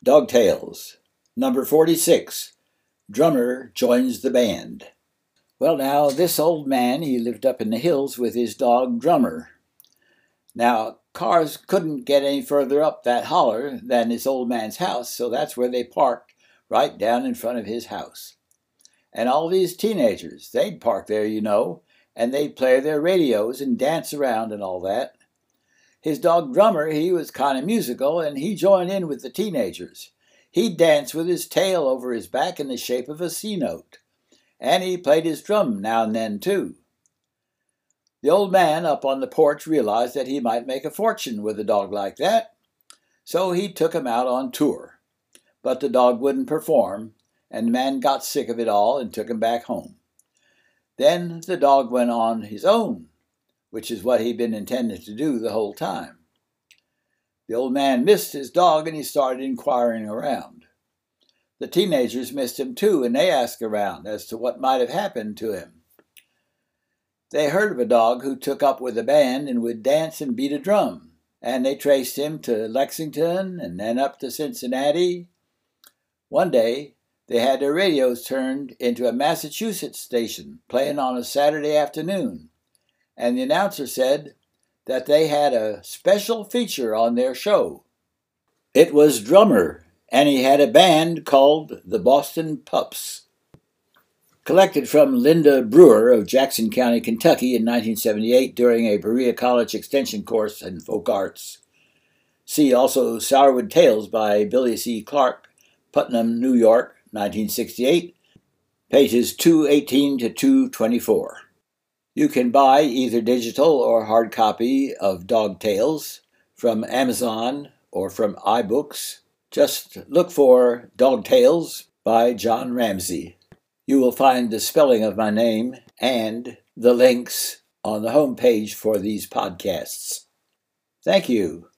Dog Tales, number 46. Drummer joins the band. Well, now, this old man, he lived up in the hills with his dog Drummer. Now, cars couldn't get any further up that holler than this old man's house, so that's where they parked, right down in front of his house. And all these teenagers, they'd park there, and they'd play their radios and dance around and all that. His dog Drummer, he was kind of musical, and he joined in with the teenagers. He'd dance with his tail over his back in the shape of a C note. And he played his drum now and then, too. The old man up on the porch realized that he might make a fortune with a dog like that, so he took him out on tour. But the dog wouldn't perform, and the man got sick of it all and took him back home. Then the dog went on his own, which is what he'd been intending to do the whole time. The old man missed his dog, and he started inquiring around. The teenagers missed him too, and they asked around as to what might have happened to him. They heard of a dog who took up with a band and would dance and beat a drum, and they traced him to Lexington and then up to Cincinnati. One day, they had their radios turned into a Massachusetts station playing on a Saturday afternoon, and the announcer said that they had a special feature on their show. It was Drummer, and he had a band called the Boston Pups. Collected from Linda Brewer of Jackson County, Kentucky in 1978 during a Berea College extension course in folk arts. See also Sourwood Tales by Billy C. Clark, Putnam, New York, 1968, pages 218 to 224. You can buy either digital or hard copy of Dog Tales from Amazon or from iBooks. Just look for Dog Tales by John Ramsey. You will find the spelling of my name and the links on the homepage for these podcasts. Thank you.